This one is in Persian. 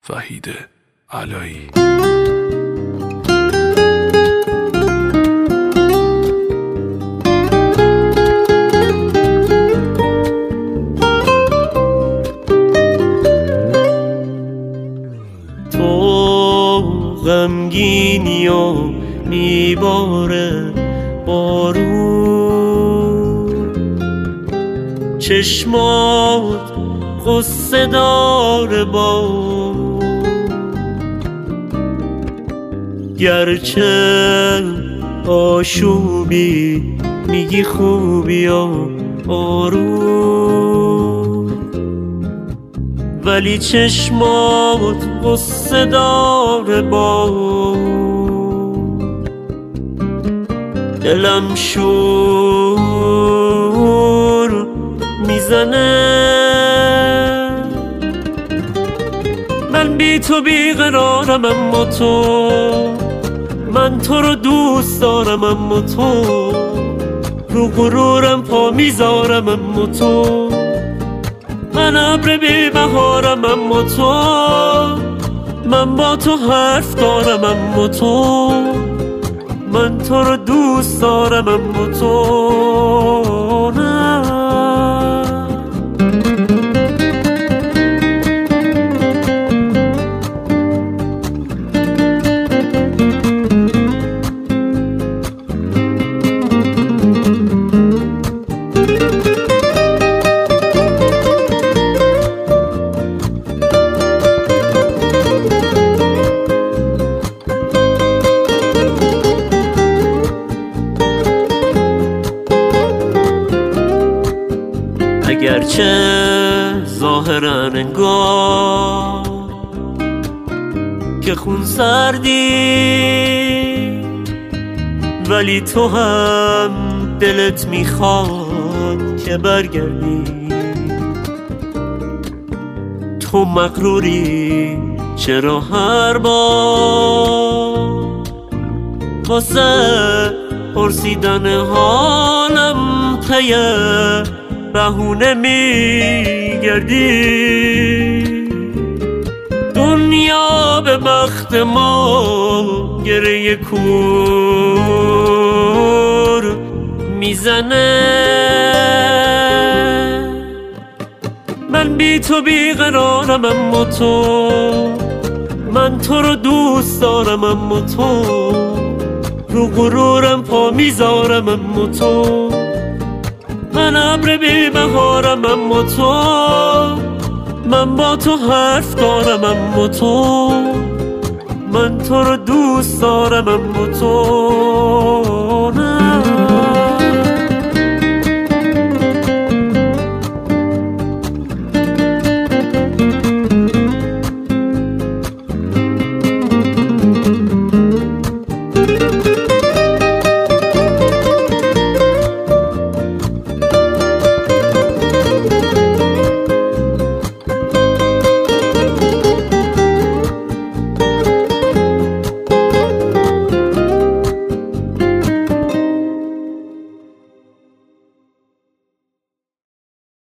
وحید علایی. تو غمگینی و میباره بارون، چشمات قصه داره با گرچه آشوبی میگی خوبی و آروم، ولی چشمات قصه داره با دلم شور میزنه. من بی تو بیقرارم اما من تو رو دوست دارم اما تو رو غرورم پا میذارم اما تو من ابر بی بهارم اما تو من با تو حرف دارم اما تو من تو رو دوست دارم اما تو نه. اگرچه ظاهرا انگار که خون سردی، ولی تو هم دلت میخواد که برگردی. تو مغروری چرا هر بار واسه پرسیدن حالم تیه بهونه میگردی؟ دنیا به بخت ما گره کور میزنه. من بی تو بیقرارم اما من تو رو دوست دارم اما تو رو غرورم پا میذارم اما تو من ابر بی بهارم اما تو من با تو حرف دارم اما تو من تو رو دوست دارم اما تو